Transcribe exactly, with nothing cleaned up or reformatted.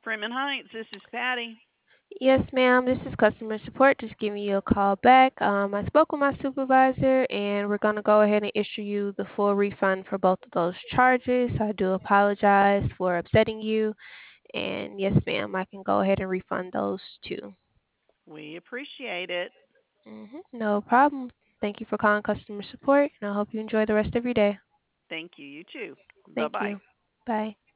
Freeman Heights. This is Patty. Yes, ma'am. This is customer support. Just giving you a call back. Um, I spoke with my supervisor, and we're going to go ahead and issue you the full refund for both of those charges. I do apologize for upsetting you. And yes, ma'am, I can go ahead and refund those too. We appreciate it. hmm No problem. Thank you for calling customer support, and I hope you enjoy the rest of your day. Thank you. You too. Bye Thank bye. you. Bye.